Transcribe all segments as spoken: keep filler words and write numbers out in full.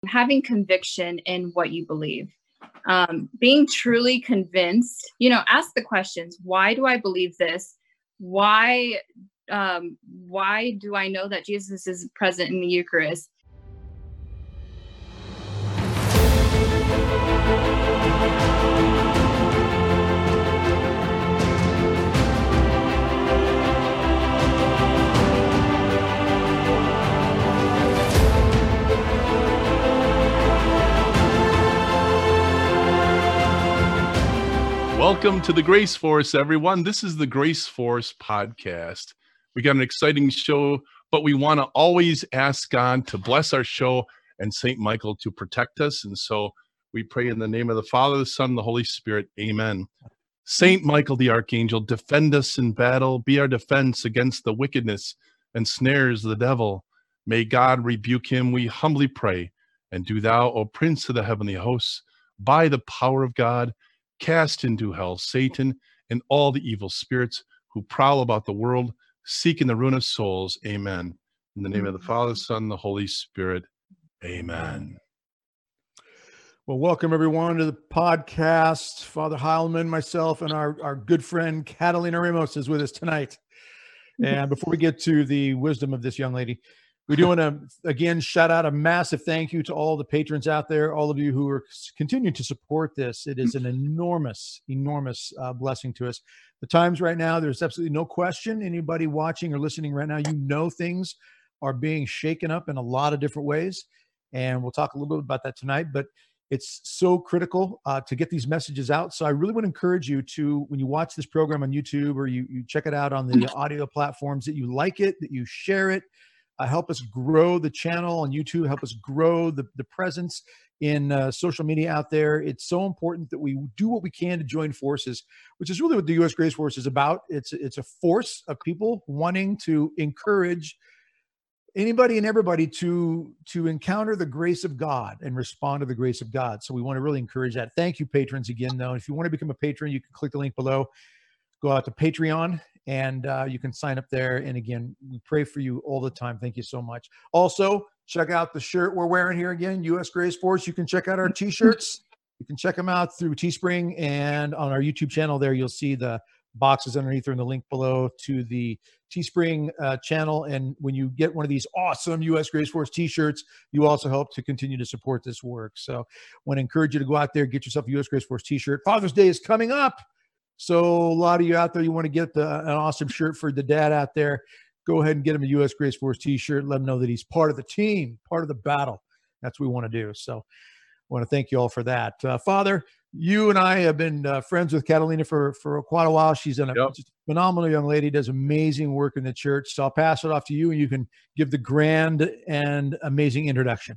having conviction in what you believe, um, being truly convinced, you know, ask the questions. Why do I believe this? Why, um, why do I know that Jesus is present in the Eucharist? Welcome to the Grace Force, everyone. This is the Grace Force podcast. We got an exciting show, but we want to always ask God to bless our show and Saint Michael to protect us. And so we pray in the name of the Father, the Son, and the Holy Spirit. Amen. Saint Michael the Archangel, defend us in battle. Be our defense against the wickedness and snares of the devil. May God rebuke him, we humbly pray. And do thou, O Prince of the heavenly hosts, by the power of God, cast into hell Satan and all the evil spirits who prowl about the world, seeking the ruin of souls. Amen. In the name of the Father, Son, and the Holy Spirit. Amen. Well, welcome everyone to the podcast. Father Heilman, myself, and our, our good friend Catalina Ramos is with us tonight. And before we get to the wisdom of this young lady, we do want to, again, shout out a massive thank you to all the patrons out there, all of you who are continuing to support this. It is an enormous, enormous uh, blessing to us. The times right now, there's absolutely no question. Anybody watching or listening right now, you know things are being shaken up in a lot of different ways. And we'll talk a little bit about that tonight. But it's so critical uh, to get these messages out. So I really want to encourage you to, when you watch this program on YouTube or you, you check it out on the audio platforms, that you like it, that you share it. Uh, help us grow the channel on YouTube, help us grow the, the presence in uh, social media out there. It's so important that we do what we can to join forces, which is really what the U S Grace Force is about. It's, it's a force of people wanting to encourage anybody and everybody to, to encounter the grace of God and respond to the grace of God. So we want to really encourage that. Thank you, patrons, again, though. If you want to become a patron, you can click the link below. Go out to Patreon, and uh, you can sign up there. And again, we pray for you all the time. Thank you so much. Also, check out the shirt we're wearing here again, U S Grace Force. You can check out our t-shirts. You can check them out through Teespring, and on our YouTube channel there, you'll see the boxes underneath or in the link below to the Teespring uh, channel. And when you get one of these awesome U S Grace Force t-shirts, you also help to continue to support this work. So I want to encourage you to go out there, get yourself a U S Grace Force t-shirt. Father's Day is coming up. So a lot of you out there, you want to get the, an awesome shirt for the dad out there, go ahead and get him a U S Grace Force t-shirt. Let him know that he's part of the team, part of the battle. That's what we want to do. So I want to thank you all for that. Uh, Father, you and I have been uh, friends with Catalina for, for quite a while. She's done a Yep. just phenomenal young lady, does amazing work in the church. So I'll pass it off to you, and you can give the grand and amazing introduction.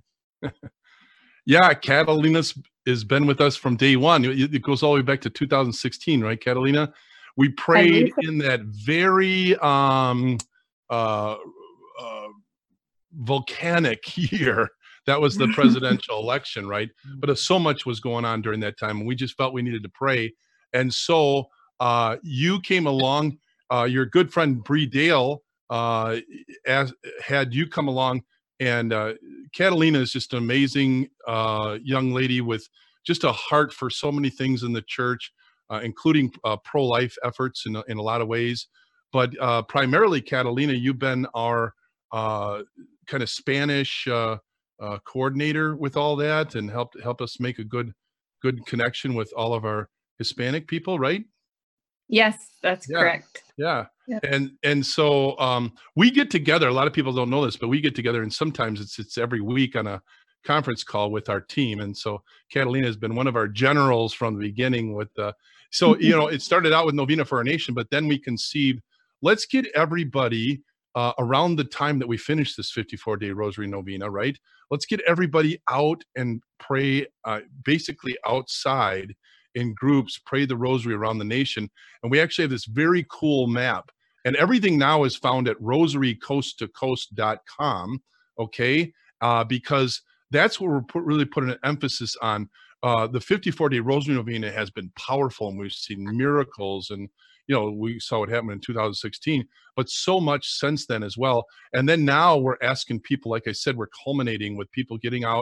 Yeah, Catalina's has been with us from day one. It, it goes all the way back to two thousand sixteen, right, Catalina? We prayed in that very um, uh, uh, volcanic year. That was the presidential election, right? But uh, so much was going on during that time, and we just felt we needed to pray. And so uh, you came along. Uh, your good friend Bree Dale uh, as, had you come along. And uh, Catalina is just an amazing uh, young lady with just a heart for so many things in the church, uh, including uh, pro-life efforts in, in a lot of ways. But uh, primarily, Catalina, you've been our uh, kind of Spanish uh, uh, coordinator with all that, and helped help us make a good good connection with all of our Hispanic people, right? Yes, that's Yeah. correct. Yeah. Yeah. And and so um, we get together. A lot of people don't know this, but we get together, and sometimes it's it's every week on a conference call with our team. And so Catalina has been one of our generals from the beginning with the, so, you know, it started out with Novena for Our Nation, but then we conceived, let's get everybody uh, around the time that we finish this fifty-four day Rosary Novena, right? Let's get everybody out and pray uh, basically outside in groups, pray the rosary around the nation. And we actually have this very cool map, and everything now is found at rosary coast to coast dot com. Okay. Uh, because that's what we're put, really putting an emphasis on. Uh, the fifty-four day Rosary Novena has been powerful, and we've seen miracles, and, you know, we saw what happened in two thousand sixteen, but so much since then as well. And then now we're asking people, like I said, we're culminating with people getting out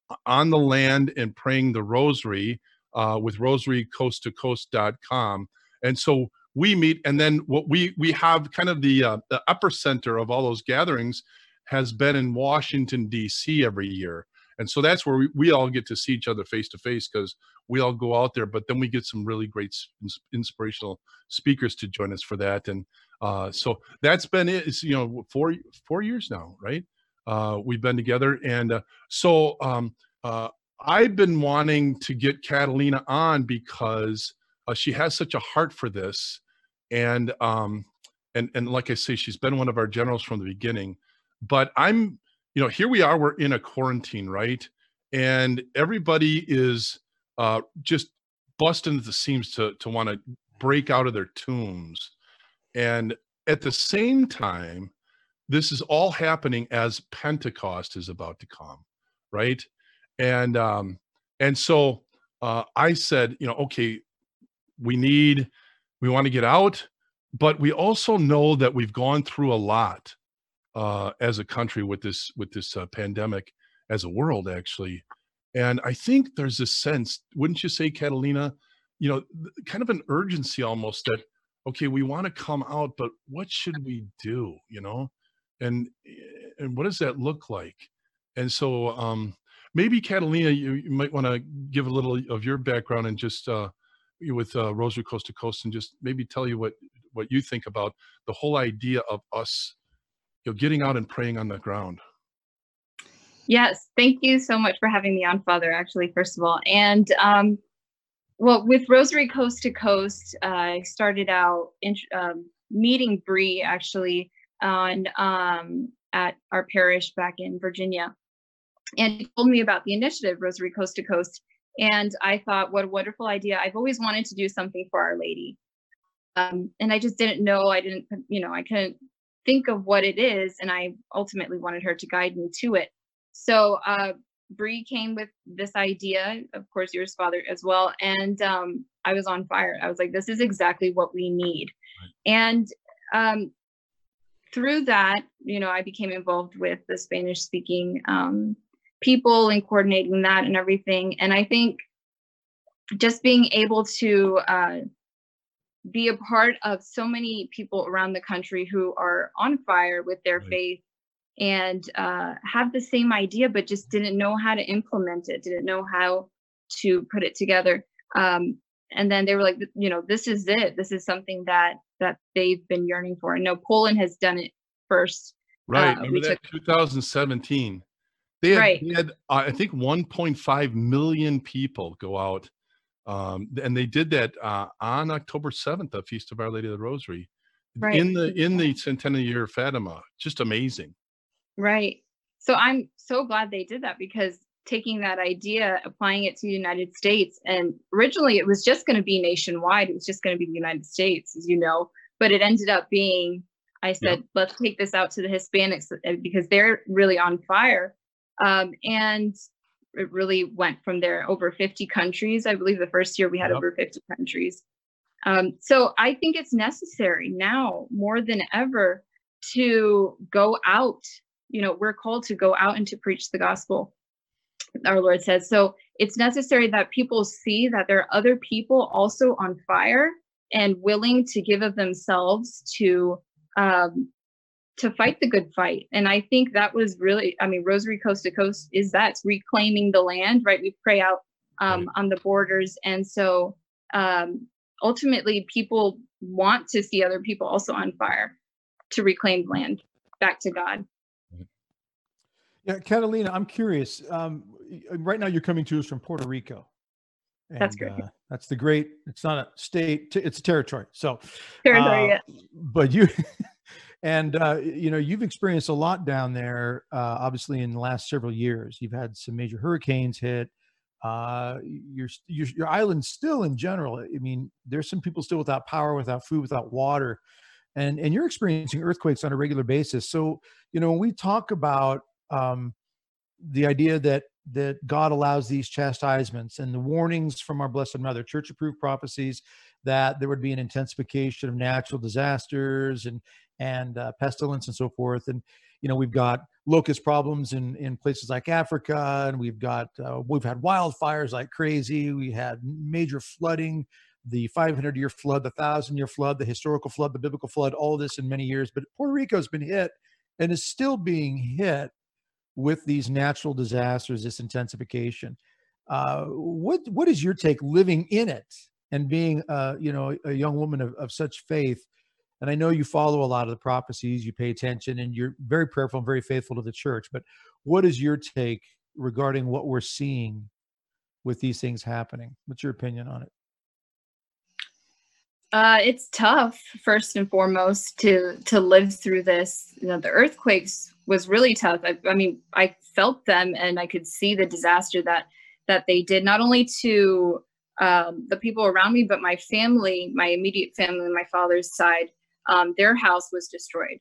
on the land and praying the rosary uh, with rosary coast to coast dot com. And so we meet, and then what we we have kind of the uh, the epicenter of all those gatherings has been in Washington, D C every year. And so that's where we, we all get to see each other face to face, because we all go out there, but then we get some really great inspirational speakers to join us for that. And uh, so that's been it. It's, you know, four, four years now, right? Uh, we've been together. And uh, so um, uh, I've been wanting to get Catalina on because uh, she has such a heart for this. And, um, and, and like I say, she's been one of our generals from the beginning. But I'm, you know, here we are, we're in a quarantine, right? And everybody is uh, just busting at the seams to, to want to break out of their tombs. And at the same time, this is all happening as Pentecost is about to come, right? And, um, and so uh, I said, you know, okay, we need, we want to get out, but we also know that we've gone through a lot uh, as a country with this, with this uh, pandemic, as a world, actually. And I think there's this sense, wouldn't you say, Catalina, you know, kind of an urgency almost that, okay, we want to come out, but what should we do, you know? And, and what does that look like? And so um, maybe Catalina, you, you might want to give a little of your background and just uh, with uh, Rosary Coast to Coast, and just maybe tell you what, what you think about the whole idea of us, you know, getting out and praying on the ground. Yes, thank you so much for having me on, Father, actually, first of all. And um, well, with Rosary Coast to Coast, uh, I started out in, um, meeting Bree actually on um, at our parish back in Virginia. And he told me about the initiative, Rosary Coast to Coast. And I thought, what a wonderful idea. I've always wanted to do something for Our Lady. Um, and I just didn't know, I didn't, you know, I couldn't think of what it is. And I ultimately wanted her to guide me to it. So uh, Bree came with this idea, of course, yours, Father, as well. And um, I was on fire. I was like, this is exactly what we need. Right. And um, through that, you know, I became involved with the Spanish speaking um, people and coordinating that and everything. And I think just being able to uh, be a part of so many people around the country who are on fire with their right. faith and uh, have the same idea, but just didn't know how to implement it, didn't know how to put it together. Um, and then they were like, you know, this is it. This is something that that they've been yearning for. And no, Poland has done it first. Right. Uh, Remember that took, two thousand seventeen. They had, right. they had uh, I think, one point five million people go out. Um, and they did that uh, on October seventh, the Feast of Our Lady of the Rosary, right. in the in the centennial year of Fatima. Just amazing. Right. So I'm so glad they did that, because taking that idea, applying it to the United States, and originally it was just going to be nationwide. It was just going to be the United States, as you know, but it ended up being, I said, yep. let's take this out to the Hispanics because they're really on fire. Um, and it really went from there. Over fifty countries. I believe the first year we had yep. over fifty countries. Um, so I think it's necessary now more than ever to go out. You know, we're called to go out and to preach the gospel, our Lord says. So it's necessary that people see that there are other people also on fire and willing to give of themselves to um, to fight the good fight. And I think that was really, I mean, Rosary Coast to Coast is that, it's reclaiming the land, right? We pray out um, right. on the borders. And so um, ultimately people want to see other people also on fire to reclaim land back to God. Yeah, Catalina, I'm curious. Um, right now, you're coming to us from Puerto Rico. And, that's great. Uh, that's the great. It's not a state; it's a territory. So, territory. Uh, yeah. But you, and uh, you know, you've experienced a lot down there. Uh, obviously, in the last several years, you've had some major hurricanes hit. Uh, your your your island still, in general. I mean, there's some people still without power, without food, without water, and and you're experiencing earthquakes on a regular basis. So, you know, when we talk about Um, the idea that that God allows these chastisements and the warnings from our Blessed Mother, church-approved prophecies, that there would be an intensification of natural disasters and and uh, pestilence and so forth. And you know, we've got locust problems in, in places like Africa, and we've got, uh, we've had wildfires like crazy. We had major flooding, the five hundred year flood, the thousand year flood, the historical flood, the biblical flood, all of this in many years. But Puerto Rico's been hit and is still being hit with these natural disasters, this intensification. Uh, what, what is your take living in it and being, uh, you know, a young woman of, of such faith? And I know you follow a lot of the prophecies, you pay attention, and you're very prayerful and very faithful to the church. But what is your take regarding what we're seeing with these things happening? What's your opinion on it? Uh, it's tough, first and foremost, to to live through this. You know, the earthquakes was really tough. I, I mean, I felt them, and I could see the disaster that that they did, not only to um, the people around me, but my family, my immediate family, my father's side. Um, their house was destroyed.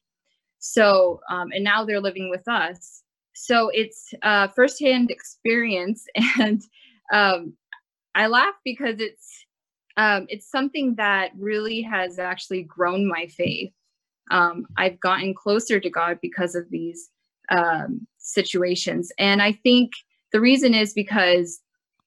So, um, and now they're living with us. So it's a firsthand experience. And um, I laugh because it's, um, it's something that really has actually grown my faith. Um, I've gotten closer to God because of these um, situations. And I think the reason is because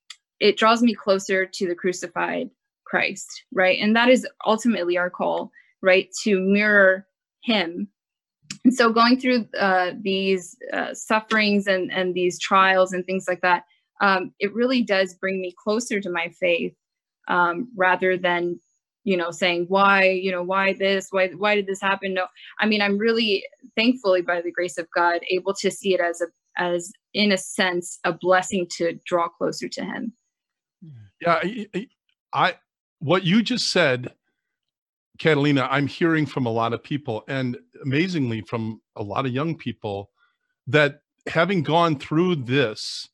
it draws me closer to the crucified Christ, right? And that is ultimately our call, right, to mirror him. And so going through uh, these uh, sufferings and, and these trials and things like that, um, it really does bring me closer to my faith, um, rather than, you know, saying, why, you know, why this, why, why did this happen? No, I mean, I'm really thankfully, by the grace of God, able to see it as a, as in a sense, a blessing to draw closer to him. Yeah. I, I what you just said, Catalina, I'm hearing from a lot of people, and amazingly from a lot of young people, that having gone through this,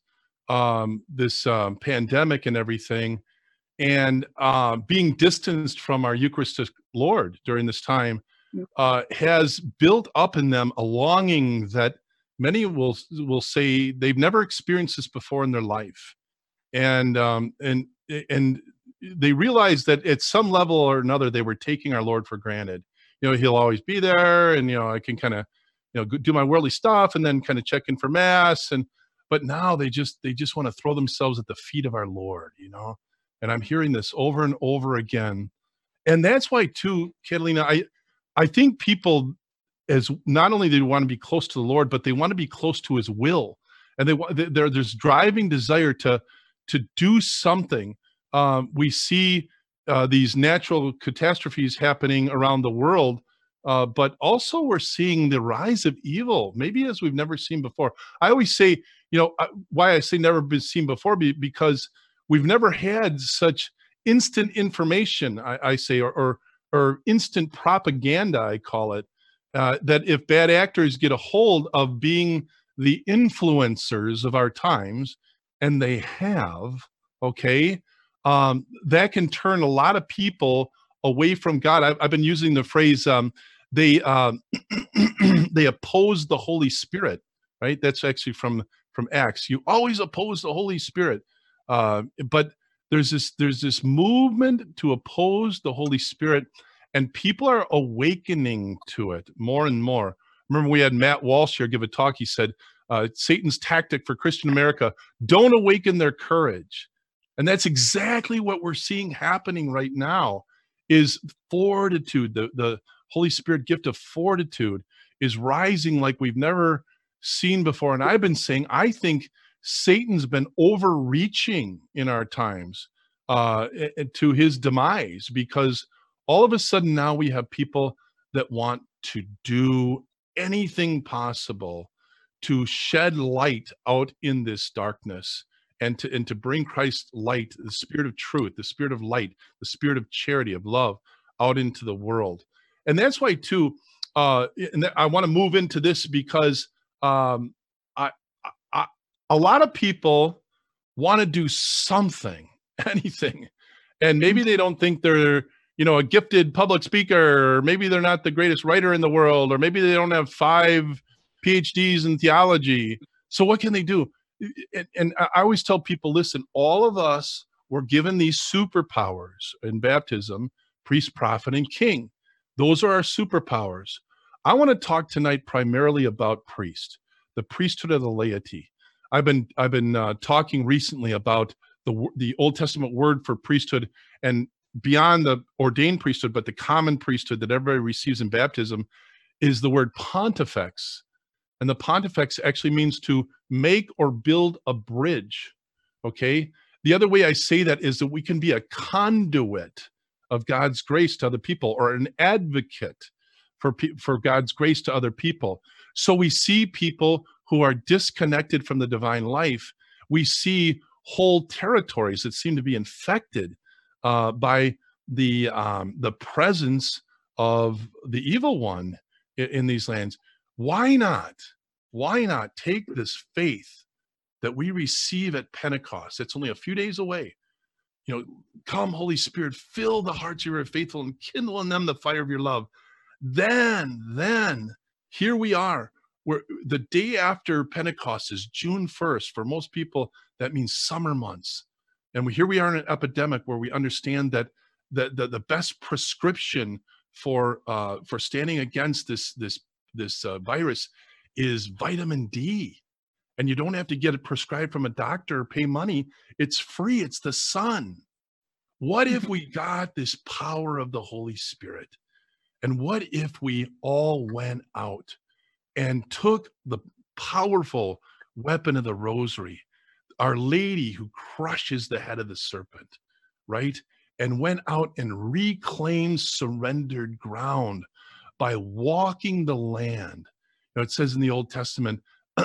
um, this um, pandemic and everything, and uh, being distanced from our Eucharistic Lord during this time, uh, has built up in them a longing that many will will say they've never experienced this before in their life, and um, and and. They realized that at some level or another, they were taking our Lord for granted. You know, he'll always be there, and, you know, I can kind of, you know, do my worldly stuff and then kind of check in for mass. And, but now they just, they just want to throw themselves at the feet of our Lord, you know, and I'm hearing this over and over again. And that's why too, Catalina, I, I think people, as not only they want to be close to the Lord, but they want to be close to his will. And they want, there, there's driving desire to, to do something. Um, we see uh, these natural catastrophes happening around the world, uh, but also we're seeing the rise of evil, maybe as we've never seen before. I always say, you know, why I say never been seen before, because we've never had such instant information, I, I say, or, or, or instant propaganda, I call it, uh, that if bad actors get a hold of being the influencers of our times, and they have, okay, Um, that can turn a lot of people away from God. I've, I've been using the phrase, um, they uh, they oppose the Holy Spirit, right? That's actually from, from Acts. You always oppose the Holy Spirit. Uh, but there's this, there's this movement to oppose the Holy Spirit, and people are awakening to it more and more. Remember, we had Matt Walsh here give a talk. He said, uh, Satan's tactic for Christian America, don't awaken their courage. And that's exactly what we're seeing happening right now, is fortitude. The, the Holy Spirit gift of fortitude is rising like we've never seen before. And I've been saying, I think Satan's been overreaching in our times uh, to his demise, because all of a sudden now we have people that want to do anything possible to shed light out in this darkness. And to, and to bring Christ's light, the spirit of truth, the spirit of light, the spirit of charity, of love, out into the world. And that's why, too, uh, and I want to move into this because um, I, I, a lot of people want to do something, anything. And maybe they don't think they're, you know, a gifted public speaker, or maybe they're not the greatest writer in the world, or maybe they don't have five P H Ds in theology. So what can they do? And, and I always tell people, listen, all of us were given these superpowers in baptism: priest, prophet, and king. Those are our superpowers. I want to talk tonight primarily about priest, the priesthood of the laity. I've been I've been uh, talking recently about the the Old Testament word for priesthood, and beyond the ordained priesthood, but the common priesthood that everybody receives in baptism is the word pontifex. And the pontifex actually means to make or build a bridge. Okay. The other way I say that is that we can be a conduit of God's grace to other people, or an advocate for for God's grace to other people. So we see people who are disconnected from the divine life. We see whole territories that seem to be infected uh, by the um, the presence of the evil one in, in these lands. Why not? Why not take this faith that we receive at Pentecost? It's only a few days away. You know, come, Holy Spirit, fill the hearts of your faithful and kindle in them the fire of your love. Then, then, here we are. Where the day after Pentecost is June first. For most people, that means summer months. And we, here we are in an epidemic where we understand that the, the, the best prescription for uh, for standing against this this this uh, virus is vitamin D. And you don't have to get it prescribed from a doctor or pay money. It's free. It's the sun. What if we got this power of the Holy Spirit? And what if we all went out and took the powerful weapon of the rosary, Our Lady who crushes the head of the serpent, right? And went out and reclaimed surrendered ground by walking the land. You know, it says in the Old Testament,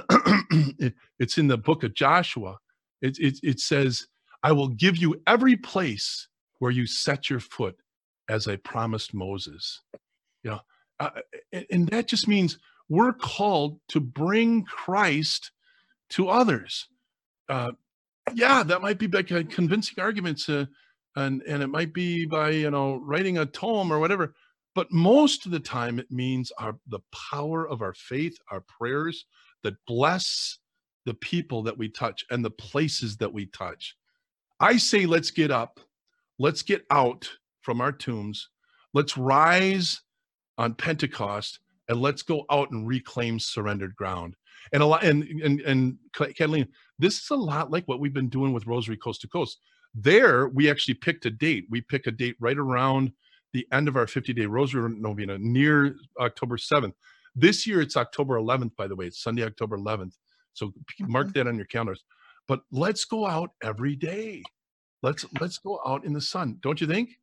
it, it's in the book of Joshua, it, it, it says, I will give you every place where you set your foot, as I promised Moses. You know, uh, and, and that just means we're called to bring Christ to others. Uh, yeah, that might be by convincing arguments, uh, and, and it might be by, you know, writing a tome or whatever. But most of the time, it means our the power of our faith, our prayers that bless the people that we touch and the places that we touch. I say, let's get up. Let's get out from our tombs. Let's rise on Pentecost, and let's go out and reclaim surrendered ground. And a lot, and and and Catalina, this is a lot like what we've been doing with Rosary Coast to Coast. There, we actually picked a date. We pick a date right around the end of our fifty-day Rosary Novena, near October seventh. This year, it's October eleventh, by the way. It's Sunday, October eleventh. So mark that on your calendars. But let's go out every day. Let's let's go out in the sun. Don't you think?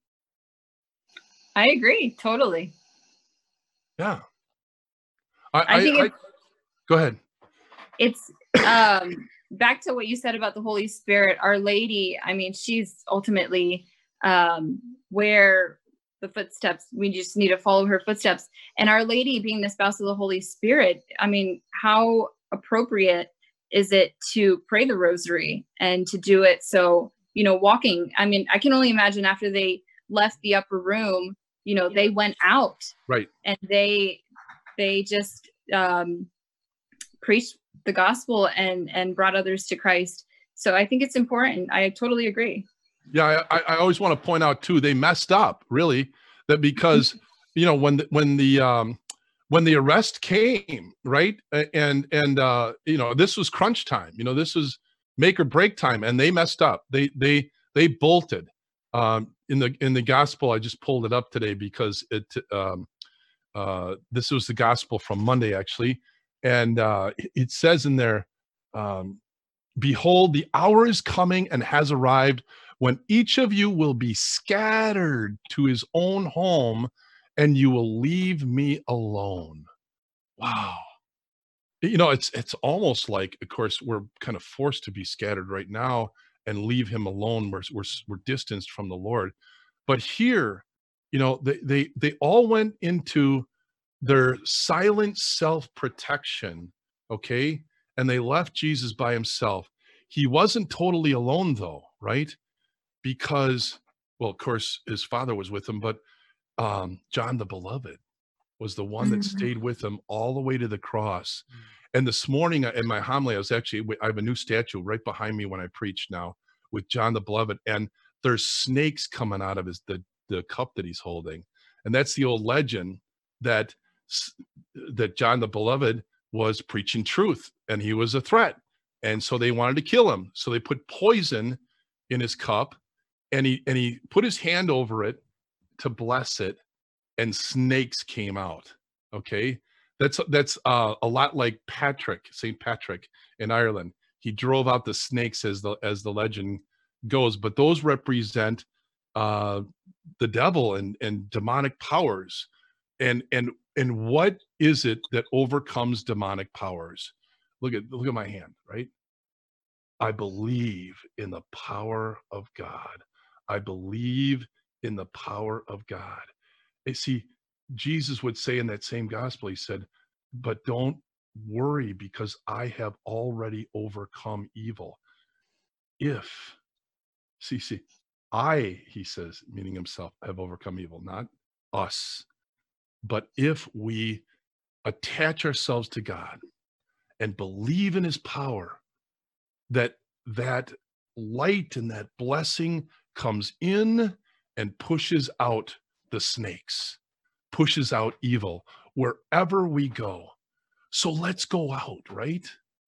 I agree, totally. Yeah. I, I think I, it's, I, go ahead. It's um, back to what you said about the Holy Spirit. Our Lady, I mean, she's ultimately um, where the footsteps, we just need to follow her footsteps. And Our Lady being the spouse of the Holy Spirit, I mean, how appropriate is it to pray the rosary and to do it? So, you know, walking, I mean, I can only imagine after they left the upper room, you know, they went out, right? And they, they just um, preached the gospel and, and brought others to Christ. So I think it's important. I totally agree. Yeah. I, I always want to point out too, they messed up really, that because, you know, when, the, when the, um, when the arrest came, right. And, and, uh, you know, this was crunch time, you know, this was make or break time, and they messed up. They, they, they bolted. Um, in the, in the gospel, I just pulled it up today because it, um, uh, this was the gospel from Monday, actually. And, uh, it, it says in there, um, behold, the hour is coming and has arrived when each of you will be scattered to his own home, and you will leave me alone. Wow. You know, it's, it's almost like, of course, we're kind of forced to be scattered right now and leave him alone. We're, we're, we're distanced from the Lord. But here, you know, they, they, they all went into their silent self-protection, okay? And they left Jesus by himself. He wasn't totally alone though, right? Because, well, of course, his father was with him, but um, John the Beloved was the one that Mm-hmm. stayed with him all the way to the cross. Mm-hmm. And this morning in my homily, I was actually, I have a new statue right behind me when I preach now with John the Beloved, and there's snakes coming out of his, the, the cup that he's holding. And that's the old legend that that John the Beloved was preaching truth and he was a threat. And so they wanted to kill him. So they put poison in his cup, and he and he put his hand over it to bless it, and snakes came out. Okay. That's that's uh, a lot like Patrick, Saint Patrick in Ireland. He drove out the snakes, as the as the legend goes. But those represent uh, the devil and and demonic powers. And and and what is it that overcomes demonic powers? Look at look at my hand, right? I believe in the power of God. I believe in the power of God. You see, Jesus would say in that same gospel, he said, but don't worry, because I have already overcome evil. If, see, see, I, he says, meaning himself, have overcome evil, not us. But if we attach ourselves to God and believe in his power, that that light and that blessing comes in and pushes out the snakes, pushes out evil wherever we go. So let's go out, right?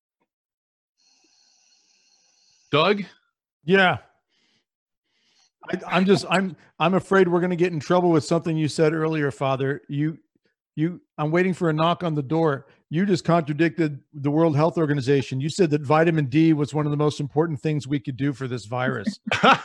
Doug? Yeah. I, I'm just, I'm, I'm afraid we're going to get in trouble with something you said earlier, Father. You, you, I'm waiting for a knock on the door. You just contradicted the World Health Organization. You said that vitamin D was one of the most important things we could do for this virus.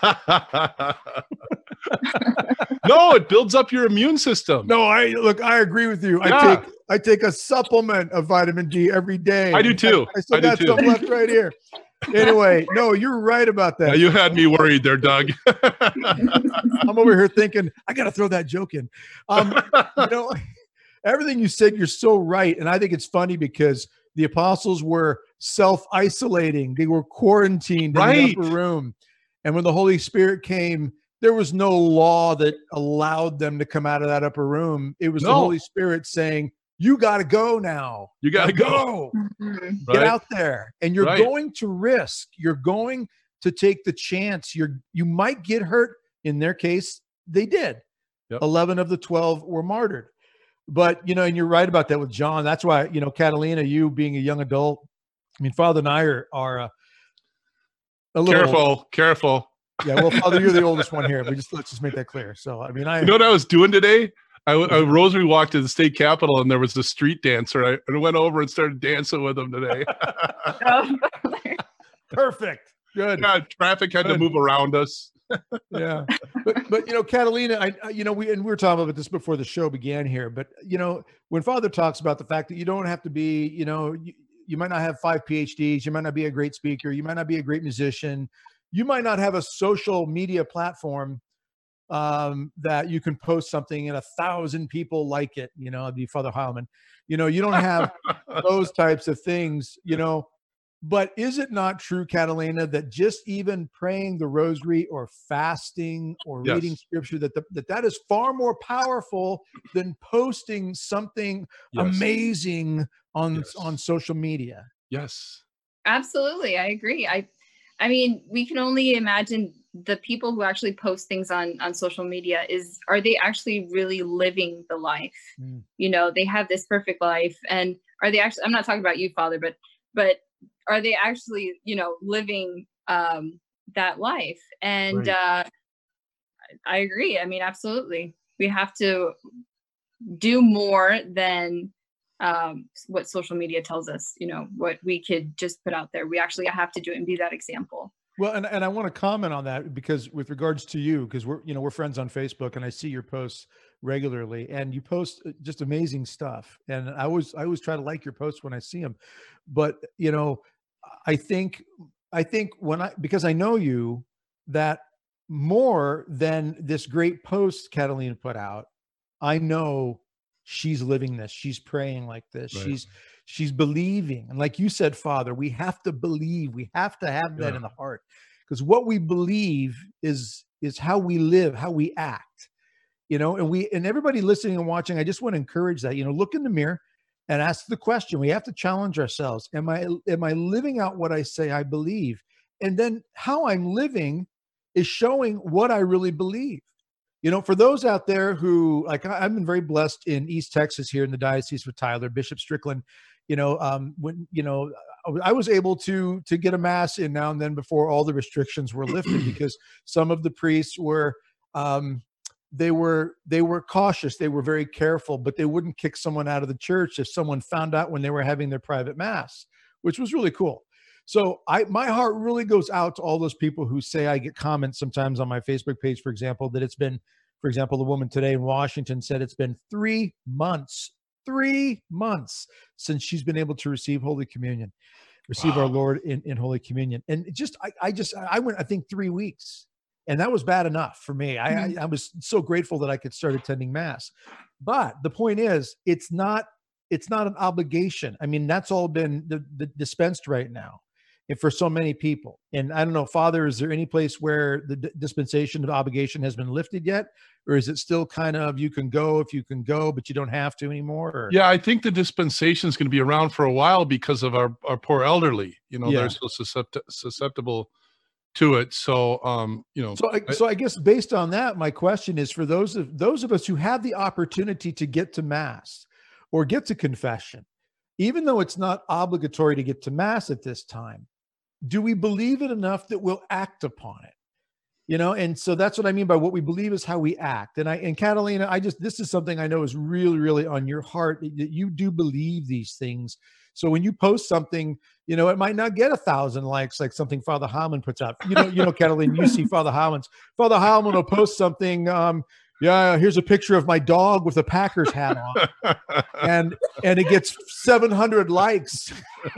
No, it builds up your immune system. No, I look, I agree with you. Yeah. I take, I take a supplement of vitamin D every day. I do too. I, I still I got do too. some left right here. Anyway, no, you're right about that. Yeah, you had me worried there, Doug. I'm over here thinking, I got to throw that joke in. Um, you know, everything you said, you're so right. And I think it's funny because the apostles were self-isolating. They were quarantined right. in the upper room. And when the Holy Spirit came, there was no law that allowed them to come out of that upper room. It was no. the Holy Spirit saying, you got to go now. You got to go. go. Get right. out there. And you're right. going to risk. You're going to take the chance. You're, you might get hurt. In their case, they did. Yep. eleven of the twelve were martyred. But, you know, and you're right about that with John. That's why, you know, Catalina, you being a young adult, I mean, Father and I are, are uh, a little careful, old. careful. Yeah, well, Father, you're the oldest one here. We just let's just make that clear. So, I mean, I you know what I was doing today? I, I Rosary walked to the state capitol, and there was a street dancer. I, I went over and started dancing with him today. Perfect. Good. Yeah, traffic had Good. to move around us. Yeah, but but you know, Catalina, I you know we and we were talking about this before the show began here. But you know, when Father talks about the fact that you don't have to be, you know, you, you might not have five P H Ds, you might not be a great speaker, you might not be a great musician, you might not have a social media platform um, that you can post something and a thousand people like it. You know, I'd be Father Heilman. You know, you don't have those types of things. You know. But is it not true, Catalina, that just even praying the rosary or fasting or yes. reading scripture, that, the, that that is far more powerful than posting something yes. amazing on, yes. on social media? Yes. Absolutely. I agree. I, I mean, we can only imagine the people who actually post things on, on social media is, are they actually really living the life? Mm. You know, they have this perfect life, and are they actually, I'm not talking about you, Father, but, but are they actually, you know, living um, that life? And right. uh, I agree. I mean, absolutely. We have to do more than um, what social media tells us, you know, what we could just put out there. We actually have to do it and be that example. Well, and, and I want to comment on that, because with regards to you, because we're, you know, we're friends on Facebook, and I see your posts regularly, and you post just amazing stuff. And I always, I always try to like your posts when I see them. But, you know, I think, I think when I, because I know you, that more than this great post Catalina put out, I know she's living this. She's praying like this. Right. She's, she's believing. And like you said, Father, we have to believe. We have to have that yeah. in the heart, because what we believe is, is how we live, how we act, you know, and we, and everybody listening and watching, I just want to encourage that, you know, look in the mirror and ask the question. We have to challenge ourselves. Am I, am I living out what I say I believe? And then how I'm living is showing what I really believe. You know, for those out there who, like, I- I've been very blessed in East Texas here in the Diocese of Tyler, Bishop Strickland, you know, um, when, you know, I was able to, to get a mass in now and then before all the restrictions were lifted, because some of the priests were, um, they were, they were cautious. They were very careful, but they wouldn't kick someone out of the church if someone found out when they were having their private mass, which was really cool. So I, my heart really goes out to all those people who say, I get comments sometimes on my Facebook page, for example, that it's been, for example, the woman today in Washington said it's been three months, three months since she's been able to receive Holy Communion, receive wow. our Lord in, in Holy Communion. And it just, I, I just, I went, I think three weeks and that was bad enough for me. I, mm-hmm. I, I was so grateful that I could start attending mass, but the point is it's not, it's not an obligation. I mean, that's all been the, the dispensed right now. And for so many people. And I don't know, Father, is there any place where the d- dispensation of obligation has been lifted yet? Or is it still kind of, you can go if you can go, but you don't have to anymore? Or? Yeah, I think the dispensation is going to be around for a while because of our, our poor elderly. You know, yeah. they're so suscept- susceptible to it. So, um, you know. So I, so I guess based on that, my question is for those of, those of us who have the opportunity to get to mass or get to confession, even though it's not obligatory to get to mass at this time, do we believe it enough that we'll act upon it? You know, and so that's what I mean by what we believe is how we act. And I, and Catalina, I just, this is something I know is really, really on your heart, that you do believe these things. So when you post something, you know, it might not get a thousand likes, like something Father Heilman puts out. You know, you know, Catalina, you see Father Heilman's, Father Heilman will post something, um, yeah, here's a picture of my dog with a Packers hat on. and, and it gets seven hundred likes.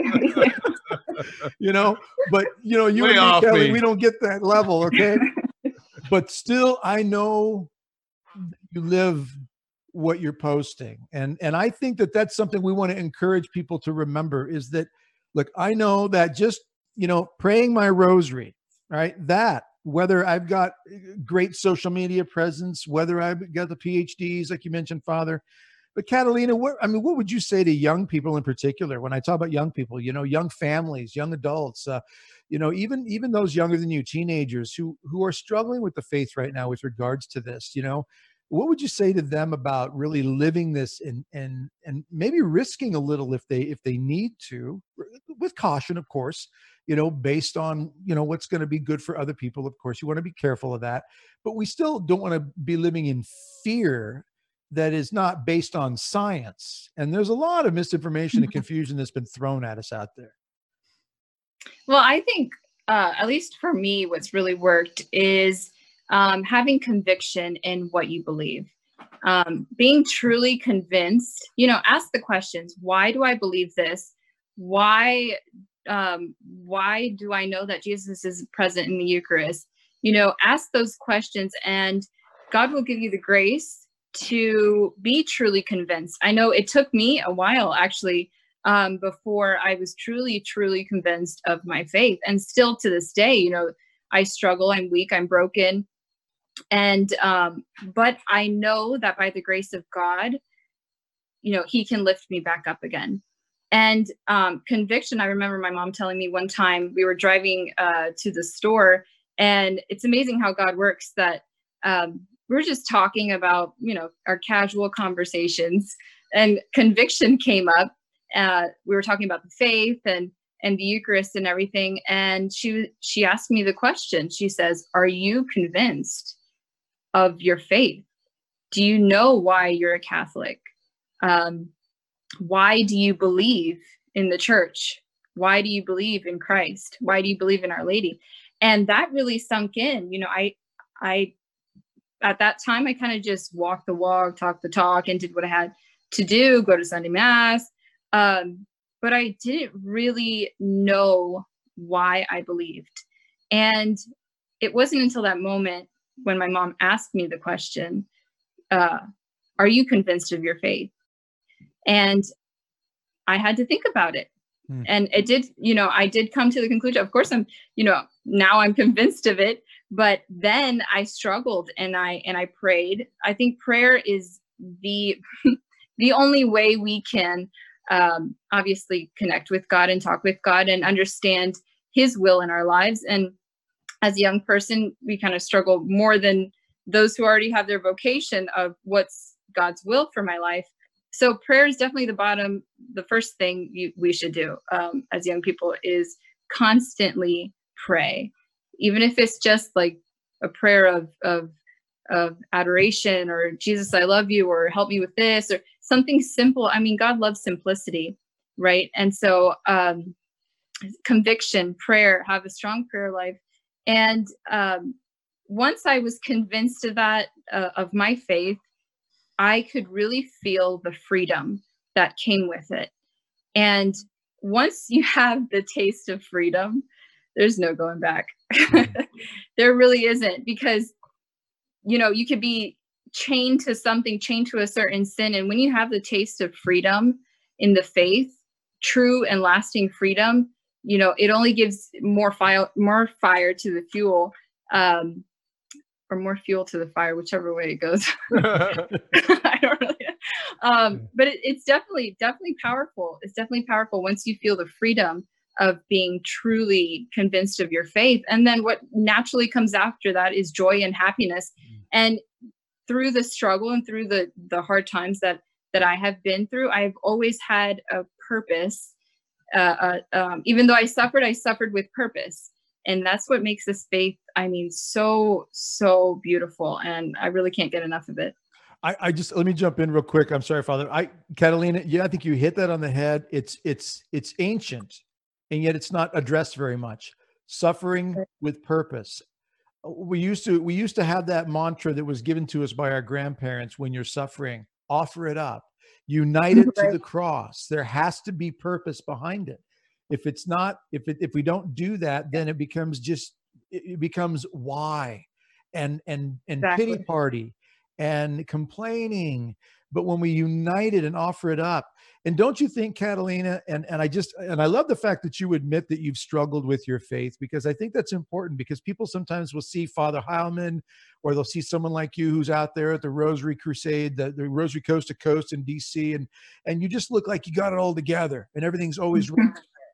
You know, but you know, you Way and me, Kelly, me. we don't get that level, okay? But still, I know you live what you're posting, and and I think that that's something we want to encourage people to remember. Is that, look, I know that just you know, praying my rosary, right? That whether I've got great social media presence, whether I've got the P H Ds, like you mentioned, Father. But Catalina, what, I mean, what would you say to young people in particular? When I talk about young people, you know, young families, young adults, uh, you know, even even those younger than you, teenagers who who are struggling with the faith right now with regards to this, you know, what would you say to them about really living this and and and maybe risking a little if they if they need to, with caution, of course, you know, based on, you know, what's going to be good for other people. Of course, you want to be careful of that, but we still don't want to be living in fear that is not based on science. And there's a lot of misinformation and confusion that's been thrown at us out there. Well, I think, uh, at least for me, what's really worked is um, having conviction in what you believe. Um, being truly convinced, you know, ask the questions. Why do I believe this? Why, um, why do I know that Jesus is present in the Eucharist? You know, ask those questions and God will give you the grace to be truly convinced. I know it took me a while actually um, before I was truly, truly convinced of my faith. And still to this day, you know, I struggle, I'm weak, I'm broken. And, um, but I know that by the grace of God, you know, he can lift me back up again. And um, conviction, I remember my mom telling me one time we were driving uh, to the store, and it's amazing how God works that um, we were just talking about, you know, our casual conversations, and conviction came up. Uh, we were talking about the faith and, and the Eucharist and everything. And she, she asked me the question, she says, are you convinced of your faith? Do you know why you're a Catholic? Um, why do you believe in the church? Why do you believe in Christ? Why do you believe in Our Lady? And that really sunk in. You know, I, I, at that time, I kind of just walked the walk, talked the talk, and did what I had to do, go to Sunday Mass. Um, but I didn't really know why I believed. And it wasn't until that moment when my mom asked me the question, uh, are you convinced of your faith? And I had to think about it. Hmm. And it did, you know, I did come to the conclusion, of course, I'm, you know, now I'm convinced of it. But then I struggled and I and I prayed. I think prayer is the the only way we can um, obviously connect with God and talk with God and understand his will in our lives. And as a young person, we kind of struggle more than those who already have their vocation of what's God's will for my life. So prayer is definitely the bottom. The first thing you, we should do um, as young people is constantly pray, even if it's just like a prayer of, of, of adoration, or Jesus, I love you, or help me with this, or something simple. I mean, God loves simplicity, right? And so um, conviction, prayer, have a strong prayer life. And um, once I was convinced of that, uh, of my faith, I could really feel the freedom that came with it. And once you have the taste of freedom, there's no going back. There really isn't, because, you know, you could be chained to something, chained to a certain sin. And when you have the taste of freedom in the faith, true and lasting freedom, you know, it only gives more fire, more fire to the fuel, um, or more fuel to the fire, whichever way it goes. I don't really, um, but it, it's definitely, definitely powerful. It's definitely powerful once you feel the freedom of being truly convinced of your faith. And then what naturally comes after that is joy and happiness. And through the struggle and through the, the hard times that, that I have been through, I've always had a purpose. Uh, uh, um, even though I suffered, I suffered with purpose. And that's what makes this faith, I mean, so, so beautiful. And I really can't get enough of it. I, I just, let me jump in real quick. I'm sorry, Father. I, Catalina, yeah, I think you hit that on the head. It's, it's, it's ancient, and yet it's not addressed very much. Suffering with purpose. We used to, we used to have that mantra that was given to us by our grandparents: when you're suffering, offer it up, unite it to the cross. There has to be purpose behind it. If it's not, if it, if we don't do that, then it becomes just, it becomes why, and, and, and Exactly. pity party and complaining. But when we unite it and offer it up, and don't you think, Catalina, and, and I just, and I love the fact that you admit that you've struggled with your faith, because I think that's important, because people sometimes will see Father Heilman, or they'll see someone like you who's out there at the Rosary Crusade, the, the Rosary Coast to Coast in D C, and, and you just look like you got it all together and everything's always right.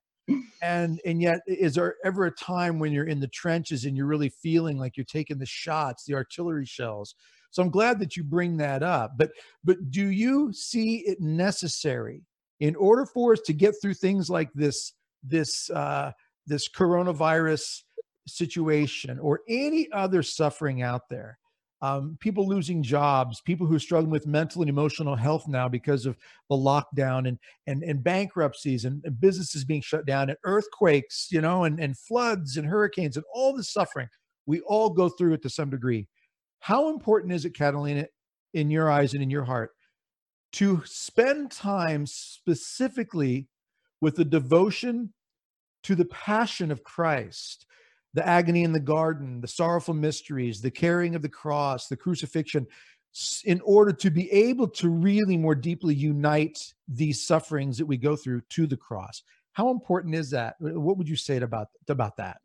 And, and yet, is there ever a time when you're in the trenches and you're really feeling like you're taking the shots, the artillery shells? So I'm glad that you bring that up. But, but do you see it necessary, in order for us to get through things like this, this, uh, this coronavirus situation, or any other suffering out there, um, people losing jobs, people who are struggling with mental and emotional health now because of the lockdown, and, and, and bankruptcies, and, and businesses being shut down, and earthquakes, you know, and, and floods and hurricanes, and all the suffering we all go through it to some degree. How important is it, Catalina, in your eyes and in your heart, to spend time specifically with the devotion to the passion of Christ, the agony in the garden, the sorrowful mysteries, the carrying of the cross, the crucifixion, in order to be able to really more deeply unite these sufferings that we go through to the cross? How important is that? What would you say about, about that?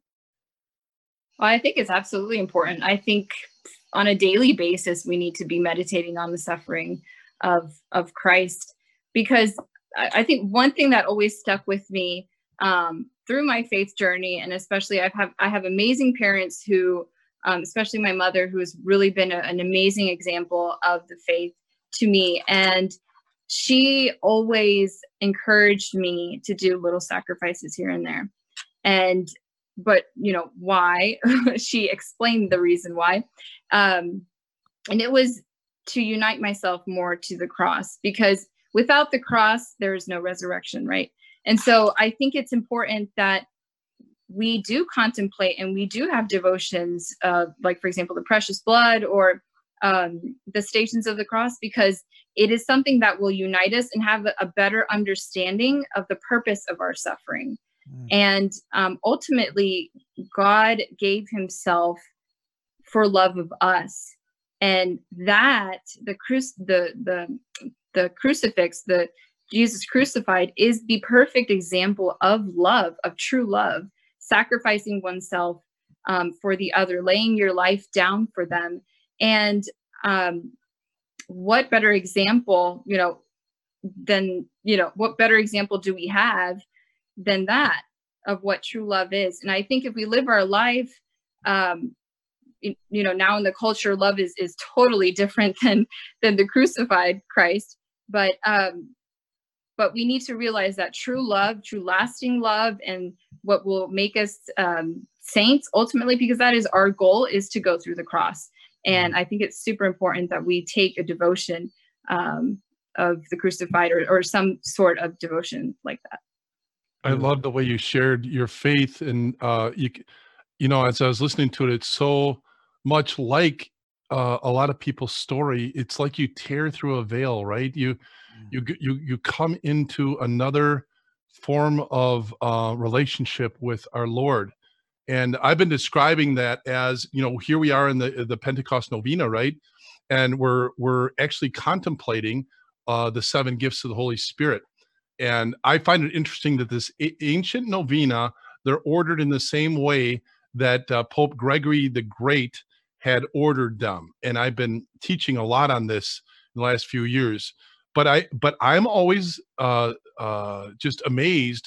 Well, I think it's absolutely important. I think on a daily basis, we need to be meditating on the suffering of, of Christ, because I, I think one thing that always stuck with me um, through my faith journey, and especially I've have, I have amazing parents who, um, especially my mother, who has really been a, an amazing example of the faith to me. And she always encouraged me to do little sacrifices here and there. And but you know why? She explained the reason why, um, and it was to unite myself more to the cross, because without the cross, there is no resurrection, right? And so I think it's important that we do contemplate and we do have devotions, uh, like, for example, the precious blood, or um, the Stations of the Cross, because it is something that will unite us and have a, a better understanding of the purpose of our suffering. And um, ultimately, God gave himself for love of us. And that the cru- the the the crucifix, the Jesus crucified, is the perfect example of love, of true love, sacrificing oneself um, for the other, laying your life down for them. And um, what better example, you know, than, you know, what better example do we have than that of what true love is? And I think if we live our life, um, you know, now in the culture, love is is totally different than than the crucified Christ. But um, but we need to realize that true love, true lasting love, and what will make us um, saints ultimately, because that is our goal, is to go through the cross. And I think it's super important that we take a devotion um, of the crucified, or, or some sort of devotion like that. I love the way you shared your faith, and uh, you, you know, as I was listening to it, it's so much like uh, a lot of people's story. It's like you tear through a veil, right? You, you, you, you come into another form of uh, relationship with our Lord. And I've been describing that as, you know, here we are in the the Pentecost Novena, right? And we're we're actually contemplating uh, the seven gifts of the Holy Spirit. And I find it interesting that this a- ancient novena, they're ordered in the same way that uh, Pope Gregory the Great had ordered them. And I've been teaching a lot on this in the last few years. But I but I'm always uh, uh, just amazed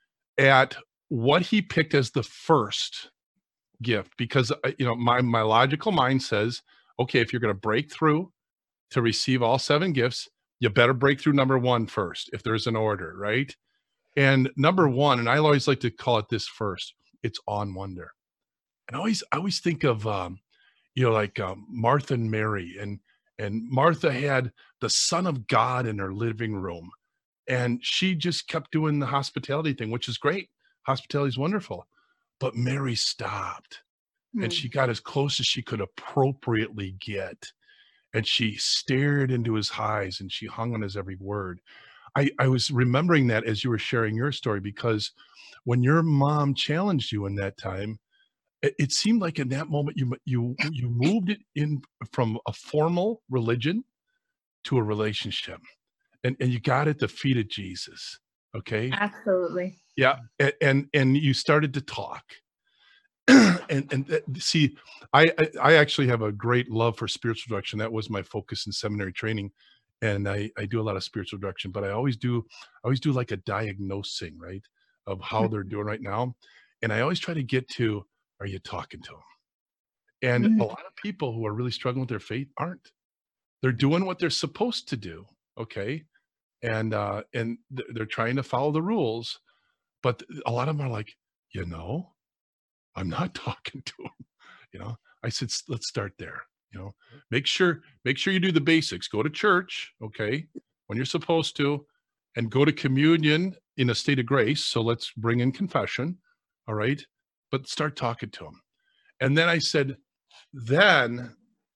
at what he picked as the first gift, because uh, you know, my my logical mind says, okay, if you're going to break through to receive all seven gifts, you better break through number one first, if there's an order, right? And number one, and I always like to call it this first, it's awe and wonder. And I always I always think of um, you know, like um, Martha and Mary, and and Martha had the Son of God in her living room, and she just kept doing the hospitality thing, which is great. Hospitality is wonderful. But Mary stopped, mm. and she got as close as she could appropriately get. And she stared into his eyes, and she hung on his every word. I, I was remembering that as you were sharing your story, because when your mom challenged you in that time, it, it seemed like in that moment you you you moved it in from a formal religion to a relationship, and and you got at the feet of Jesus. Okay. Absolutely. Yeah, and and, and you started to talk. and and uh, see, I, I I actually have a great love for spiritual direction. That was my focus in seminary training, and I I do a lot of spiritual direction. But I always do I always do like a diagnosing, right, of how they're doing right now, and I always try to get to, are you talking to them? And mm-hmm. a lot of people who are really struggling with their faith aren't. They're doing what they're supposed to do, okay, and uh, and th- they're trying to follow the rules, but a lot of them are like, you know, I'm not talking to him. You know, I said, let's start there. You know, make sure, make sure you do the basics. Go to church, okay, when you're supposed to, and go to communion in a state of grace. So let's bring in confession. All right. But start talking to him. And then I said, then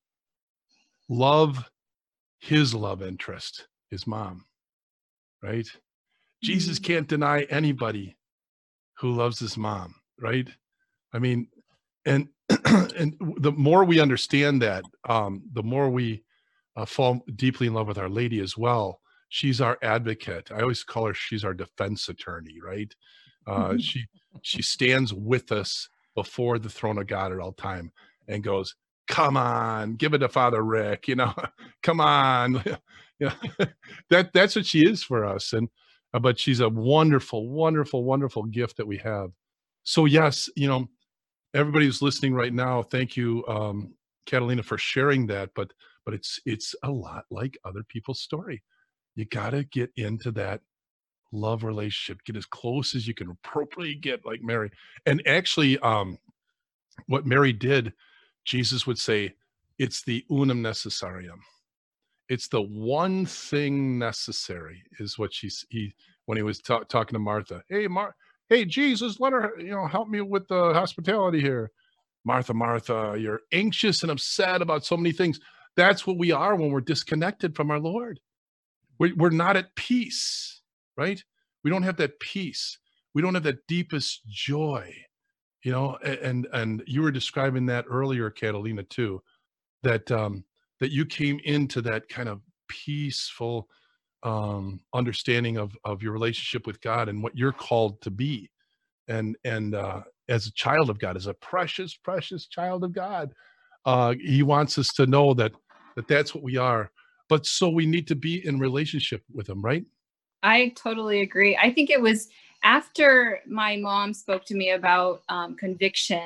love his love interest, his mom, right? Mm-hmm. Jesus can't deny anybody who loves his mom, right? I mean, and and the more we understand that, um, the more we uh, fall deeply in love with Our Lady as well. She's our advocate. I always call her, she's our defense attorney, right? Uh, she she stands with us before the throne of God at all time and goes, come on, give it to Father Rick, you know, come on. Yeah, that that's what she is for us. And uh, but she's a wonderful, wonderful, wonderful gift that we have. So yes, you know, everybody who's listening right now, thank you, um, Catalina, for sharing that. But but it's it's a lot like other people's story. You got to get into that love relationship, get as close as you can appropriately get, like Mary. And actually, um, what Mary did, Jesus would say, it's the unum necessarium. It's the one thing necessary, is what she's he when he was ta- talking to Martha. Hey, Mar. Hey, Jesus, let her, you know, help me with the hospitality here. Martha, Martha, you're anxious and upset about so many things. That's what we are when we're disconnected from our Lord. We're, we're not at peace, right? We don't have that peace. We don't have that deepest joy, you know, and, and you were describing that earlier, Catalina, too, that, um, that you came into that kind of peaceful um understanding of of your relationship with God and what you're called to be, and and uh as a child of God, as a precious precious child of God, uh he wants us to know that that that's what we are. But so we need to be in relationship with him, right? I totally agree. I think it was after my mom spoke to me about um conviction,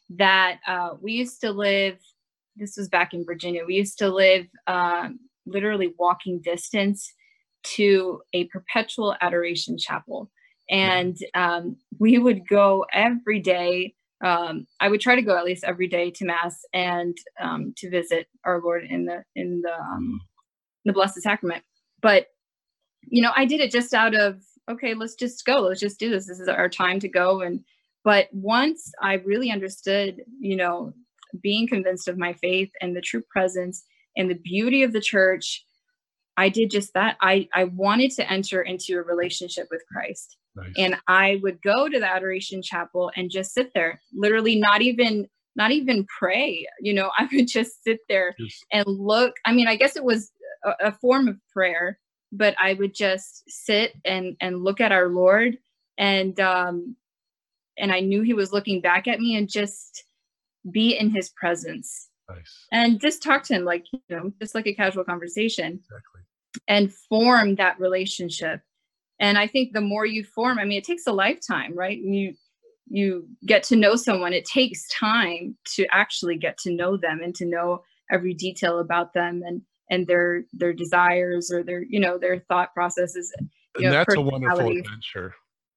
that uh, we used to live, this was back in Virginia, we used to live um, literally walking distance to a perpetual adoration chapel. And um, we would go every day. Um, I would try to go at least every day to mass and um, to visit our Lord in the in the um, the Blessed Sacrament. But you know, I did it just out of, okay, let's just go. Let's just do this. This is our time to go. And but once I really understood, you know, being convinced of my faith and the true presence and the beauty of the church, I did just that. I I wanted to enter into a relationship with Christ. Nice. And I would go to the Adoration Chapel and just sit there, literally not even, not even pray. You know, I would just sit there yes. and look. I mean, I guess it was a, a form of prayer, but I would just sit and, and look at our Lord. And, um, and I knew he was looking back at me, and just be in his presence. Nice. And just talk to him like, you know, just like a casual conversation. Exactly. And form that relationship. And I think the more you form, I mean, it takes a lifetime, right? You you get to know someone. It takes time to actually get to know them and to know every detail about them and and their their desires or their, you know, their thought processes. And know, that's a wonderful adventure.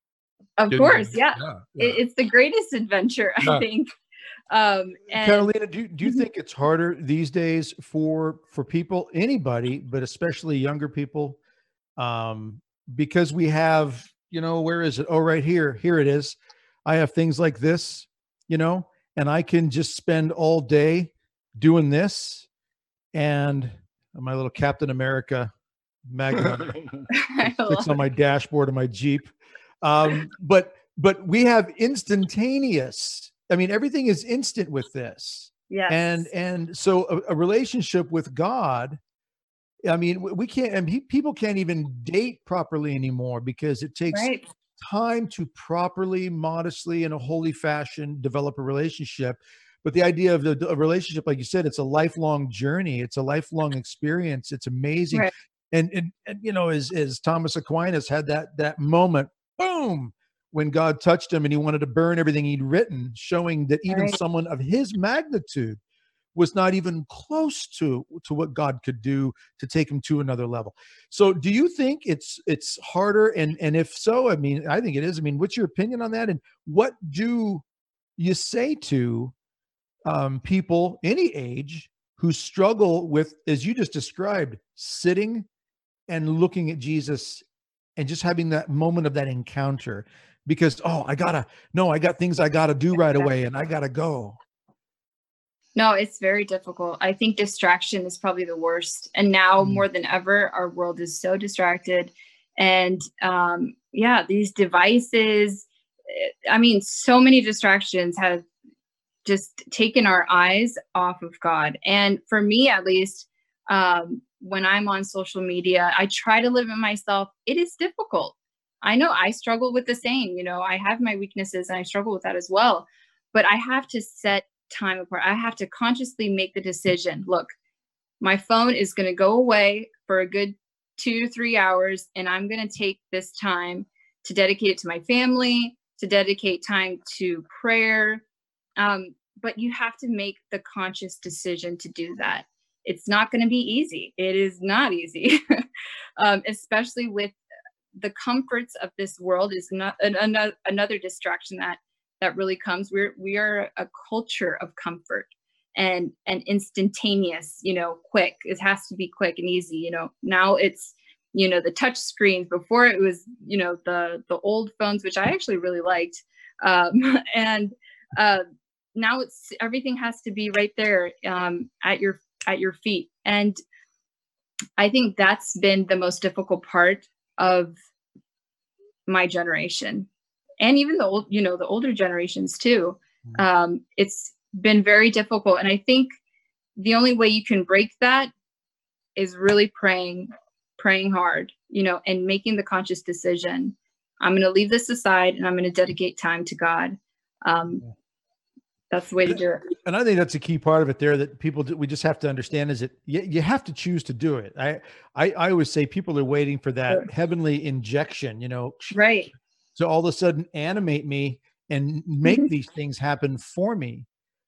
Of Didn't course, you? yeah. yeah, yeah. It, it's the greatest adventure, I yeah. think. Um, and Carolina, do, do you think it's harder these days for for people, anybody, but especially younger people, um, because we have, you know, where is it? Oh, right here. Here it is. I have things like this, you know, and I can just spend all day doing this, and my little Captain America Magnum sits on my dashboard of my Jeep. Um, but but we have instantaneous. I mean, everything is instant with this. Yes. And, and so a, a relationship with God, I mean, we can't, and he, people can't even date properly anymore because it takes right. time to properly, modestly, in a holy fashion, develop a relationship. But the idea of the a relationship, like you said, it's a lifelong journey. It's a lifelong experience. It's amazing. Right. And, and, and, you know, as, as Thomas Aquinas had that, that moment, boom, when God touched him and he wanted to burn everything he'd written, showing that even right. someone of his magnitude was not even close to, to what God could do to take him to another level. So do you think it's, it's harder? And, and if so, I mean, I think it is. I mean, what's your opinion on that? And what do you say to um, people any age who struggle with, as you just described, sitting and looking at Jesus and just having that moment of that encounter? Because, oh, I gotta, no, I got things I gotta do right away and I gotta go. No, it's very difficult. I think distraction is probably the worst. And now mm. more than ever, our world is so distracted. And um, yeah, these devices, I mean, so many distractions have just taken our eyes off of God. And for me, at least, um, when I'm on social media, I try to live in myself. It is difficult. I know I struggle with the same, you know, I have my weaknesses and I struggle with that as well, but I have to set time apart. I have to consciously make the decision. Look, my phone is going to go away for a good two to three hours. And I'm going to take this time to dedicate it to my family, to dedicate time to prayer. Um, but you have to make the conscious decision to do that. It's not going to be easy. It is not easy, um, especially with the comforts of this world is not another, another distraction that, that really comes. We're, we are a culture of comfort and, and instantaneous, you know, quick. It has to be quick and easy. You know, now it's, you know, the touch screens. Before it was, you know, the, the old phones, which I actually really liked. Um, and uh, now it's, everything has to be right there um, at your, at your feet. And I think that's been the most difficult part of my generation, and even the old, you know, the older generations too. Um, it's been very difficult. And I think the only way you can break that is really praying, praying hard, you know, and making the conscious decision. I'm going to leave this aside and I'm going to dedicate time to God. Um, That's the way to do it. And I think that's a key part of it there that people do, we just have to understand is that you, you have to choose to do it. I, I, I always say people are waiting for that sure. heavenly injection, you know, right. to all of a sudden animate me and make these things happen for me.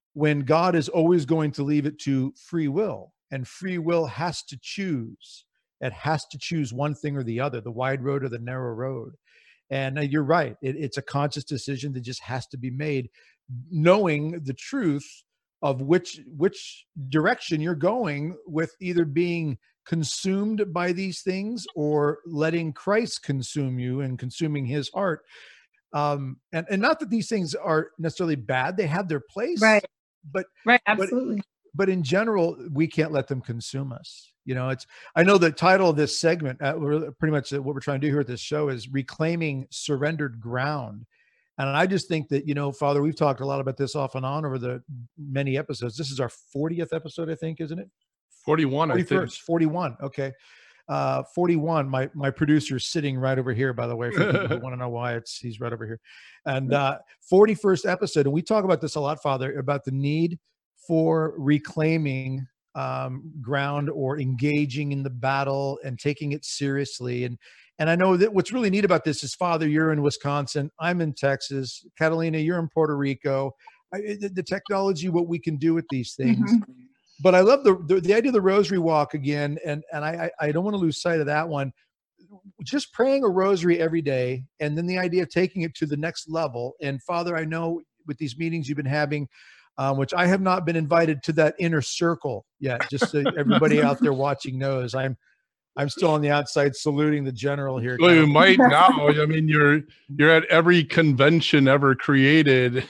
when God is always going to leave it to free will, and free will has to choose. It has to choose one thing or the other, the wide road or the narrow road. And uh, you're right. It, it's a conscious decision that just has to be made, knowing the truth of which which direction you're going, with either being consumed by these things or letting Christ consume you and consuming his heart. Um, and, and not that these things are necessarily bad. They have their place. Right. But, right. Absolutely. But, but in general, we can't let them consume us. You know, it's, I know the title of this segment, uh, we're pretty much what we're trying to do here at this show is reclaiming surrendered ground. And I just think that, you know, Father, we've talked a lot about this off and on over the many episodes. This is our fortieth episode, I think, isn't it? forty-one, I think. forty-one. Okay. Uh, forty-one. My, my producer is sitting right over here, by the way, for people who want to know why it's, he's right over here. And, uh, forty-first episode. And we talk about this a lot, Father, about the need for reclaiming um, ground or engaging in the battle and taking it seriously. And, and I know that what's really neat about this is, Father, you're in Wisconsin, I'm in Texas, Catalina, you're in Puerto Rico. I, the, the technology, what we can do with these things. Mm-hmm. But I love the, the the idea of the rosary walk again, and and I I don't want to lose sight of that one. Just praying a rosary every day, and then the idea of taking it to the next level. And Father, I know with these meetings you've been having, um, which I have not been invited to that inner circle yet. Just so everybody out there watching knows, I'm I'm still on the outside saluting the general here. Well, you might now. I mean, you're you're at every convention ever created.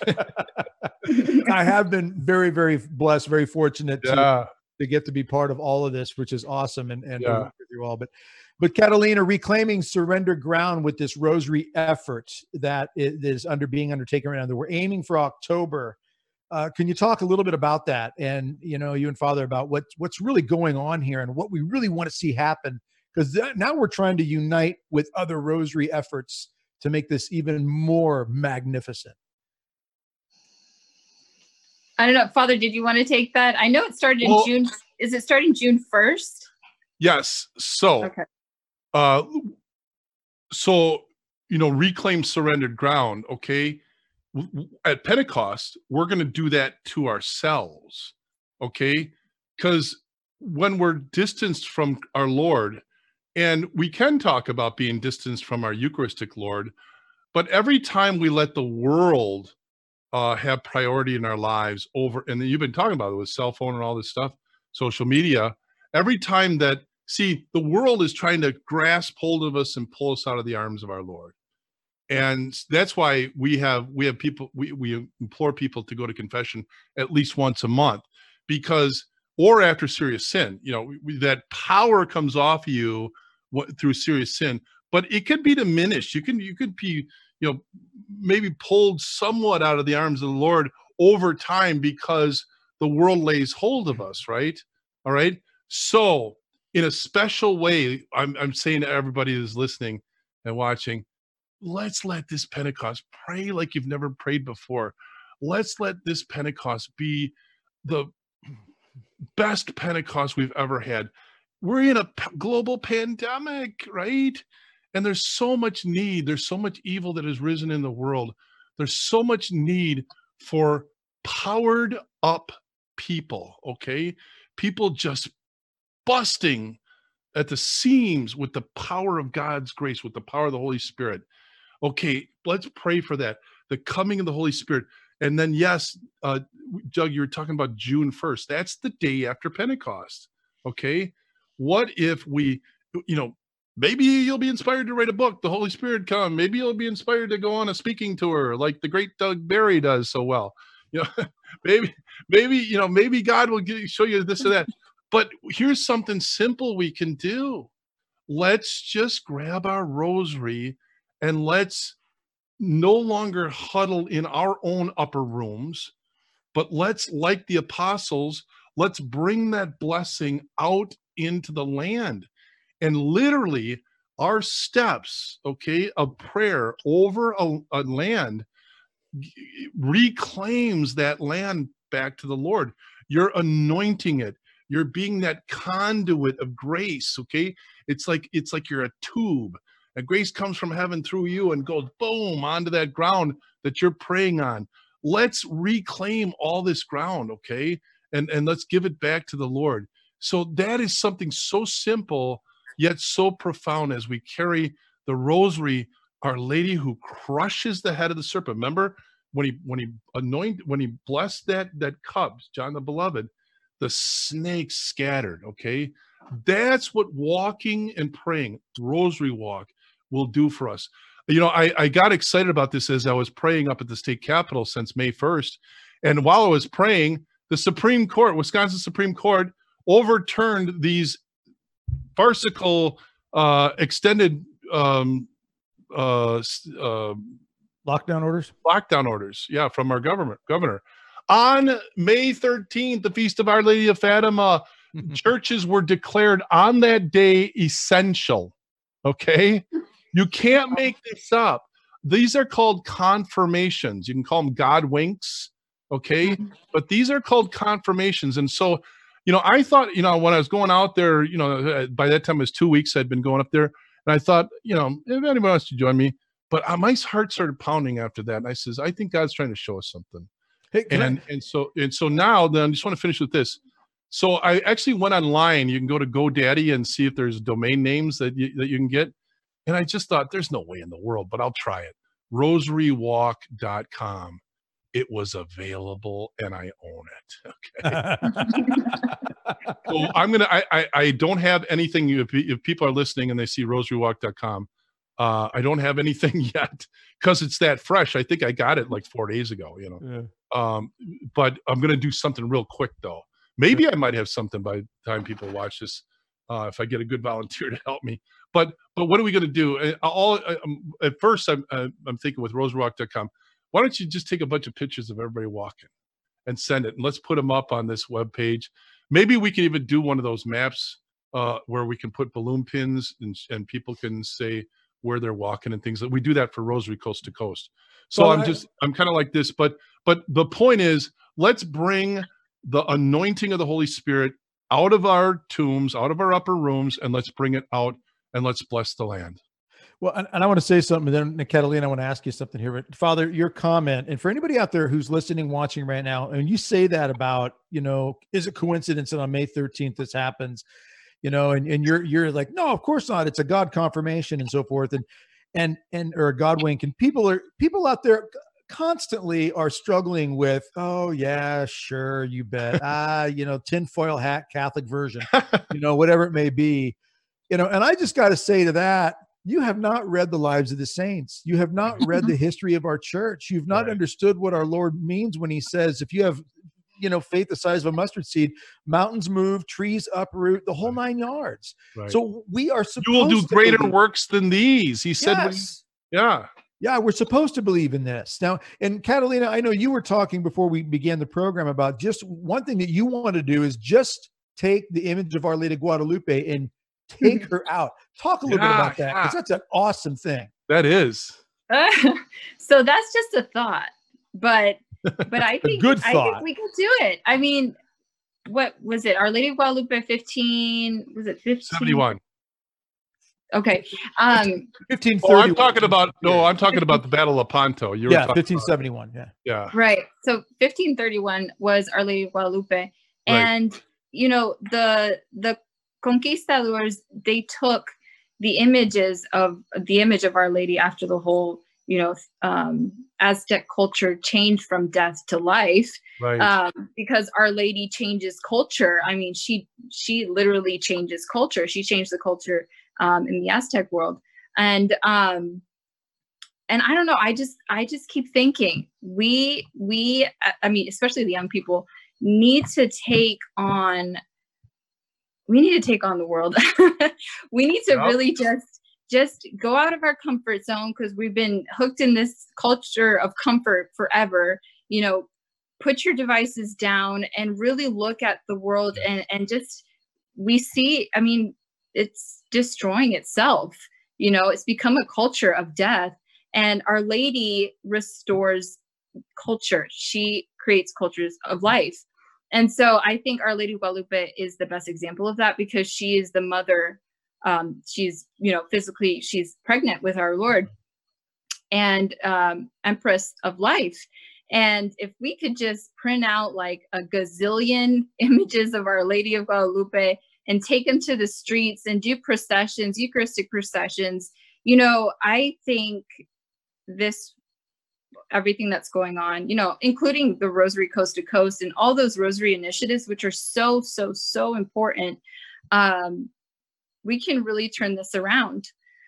I have been very, very blessed, very fortunate to, yeah. to get to be part of all of this, which is awesome. And, and yeah. to work with you all. But, but Catalina, reclaiming surrender ground with this rosary effort that is under being undertaken right now. We're aiming for October. Uh, can you talk a little bit about that? And, you know, you and Father, about what, what's really going on here and what we really want to see happen? Because now we're trying to unite with other rosary efforts to make this even more magnificent. I don't know, Father, did you want to take that? I know it started in well, June. Is it starting June first? Yes. So, okay. uh, so, you know, reclaim surrendered ground. Okay. At Pentecost, we're going to do that to ourselves. Okay. Because when we're distanced from our Lord, and we can talk about being distanced from our Eucharistic Lord, but every time we let the world Uh, have priority in our lives over, and you've been talking about it with cell phone and all this stuff, social media. Every time that, see, the world is trying to grasp hold of us and pull us out of the arms of our Lord. And that's why we have, we have people, we, we implore people to go to confession at least once a month, because, or after serious sin, you know, we, that power comes off you what, through serious sin, but it could be diminished. You can, you could be, you know, maybe pulled somewhat out of the arms of the Lord over time because the world lays hold of us, right? All right. So in a special way, I'm, I'm saying to everybody who's listening and watching, let's let this Pentecost pray like you've never prayed before. Let's let this Pentecost be the best Pentecost we've ever had. We're in a p- global pandemic, right? And there's so much need. There's so much evil that has risen in the world. There's so much need for powered up people, okay? People just busting at the seams with the power of God's grace, with the power of the Holy Spirit. Okay, let's pray for that. The coming of the Holy Spirit. And then, yes, uh, Doug, you were talking about June first. That's the day after Pentecost, okay? What if we, you know, maybe you'll be inspired to write a book. The Holy Spirit come. Maybe you'll be inspired to go on a speaking tour like the great Doug Barry does so well. You know, maybe, maybe, you know, maybe God will give, show you this or that. But here's something simple we can do. Let's just grab our rosary and let's no longer huddle in our own upper rooms, but let's, like the apostles, let's bring that blessing out into the land. And literally our steps, okay, of prayer over a, a land reclaims that land back to the Lord. You're anointing it. You're being that conduit of grace, okay? It's like, it's like you're a tube. And grace comes from heaven through you and goes boom onto that ground that you're praying on. let's reclaim all this ground, okay? And, and let's give it back to the Lord. So that is something so simple, yet so profound as we carry the rosary, Our Lady who crushes the head of the serpent. Remember when he when he anointed, when he blessed that that cup, John the Beloved, the snakes scattered, okay? That's what walking and praying, rosary walk, will do for us. You know, I, I got excited about this as I was praying up at the state capitol since May first. And while I was praying, the Supreme Court, Wisconsin Supreme Court, overturned these farcical uh, extended um, uh, uh, lockdown orders. Lockdown orders, yeah, from our government governor. On May thirteenth, the Feast of Our Lady of Fatima, churches were declared on that day essential. Okay, you can't make this up. These are called confirmations. You can call them God winks. Okay, but these are called confirmations. And so, you know, I thought, you know, when I was going out there, you know, by that time it was two weeks I'd been going up there, and I thought, you know, if anyone wants to join me, but my heart started pounding after that. And I says, I think God's trying to show us something. Hey, and I- and so and so now, then I just want to finish with this. So I actually went online. You can go to GoDaddy and see if there's domain names that you, that you can get. And I just thought, there's no way in the world, but I'll try it. rosary walk dot com. It was available, and I own it. Okay. So I'm gonna. I, I I don't have anything. If if people are listening and they see rosary walk dot com, uh, I don't have anything yet because it's that fresh. I think I got it like four days ago. You know. Yeah. Um, but I'm gonna do something real quick though. Maybe I might have something by the time people watch this, uh, if I get a good volunteer to help me. But but what are we gonna do? Uh, All um, at first, I'm uh, I'm thinking with rosary walk dot com. Why don't you just take a bunch of pictures of everybody walking and send it, and let's put them up on this webpage. Maybe we can even do one of those maps uh, where we can put balloon pins and, and people can say where they're walking and things. We do that for Rosary Coast to Coast. So Well, I'm I- just, I'm kind of like this, but, but the point is, let's bring the anointing of the Holy Spirit out of our tombs, out of our upper rooms, and let's bring it out and let's bless the land. Well, and, and I want to say something, and then Catalina, I want to ask you something here. But Father, your comment, and for anybody out there who's listening, watching right now, and you say that about, you know, is it coincidence that on May thirteenth this happens, you know, and, and you're you're like, no, of course not. It's a God confirmation and so forth, and and and or a God wink. And people are people out there constantly are struggling with, oh yeah, sure, you bet, ah, you know, tinfoil hat Catholic version, you know, whatever it may be, you know. And I just got to say to that, you have not read the lives of the saints. You have not read the history of our church. You've not Right. understood what our Lord means when he says, if you have, you know, faith the size of a mustard seed, mountains move, trees uproot, the whole nine yards. Right. So we are supposed You will do to greater believe- works than these. He said, when- Yes. yeah. Yeah, we're supposed to believe in this. Now, and Catalina, I know you were talking before we began the program about just one thing that you want to do is just take the image of Our Lady of Guadalupe and take her out. Talk a little bit Yeah, about that, because yeah. that's an awesome thing. That is. So that's just a thought, but but I think good I thought. think we could do it. I mean, what was it? Our Lady of Guadalupe fifteen, was it fifteen? seventy-one. Okay. Um fifteen Oh, thirty. I'm talking about, no, I'm talking about the Battle of Ponto. You were Yeah, talking fifteen about- seventy-one. Yeah. yeah. right. So fifteen thirty-one was Our Lady of Guadalupe. And you know, the the conquistadors, they took the images of the image of Our Lady after the whole, you know, um, Aztec culture changed from death to life, Right. um, because Our Lady changes culture. I mean, she she literally changes culture. She changed the culture um, in the Aztec world, and um, and I don't know. I just I just keep thinking we we I- I mean, especially the young people need to take on. We need to take on the world. We need to Yep. really just just go out of our comfort zone, because we've been hooked in this culture of comfort forever. You know, put your devices down and really look at the world, and and just we see, I mean, it's destroying itself. You know, it's become a culture of death, and Our Lady restores culture. She creates cultures of life. And so I think Our Lady of Guadalupe is the best example of that, because she is the mother. Um, she's, you know, physically, she's pregnant with our Lord, and um, Empress of life. And if we could just print out like a gazillion images of Our Lady of Guadalupe and take them to the streets and do processions, Eucharistic processions, you know, I think this, everything that's going on, you know, including the Rosary Coast to Coast and all those Rosary initiatives, which are so, so, so important, um, we can really turn this around.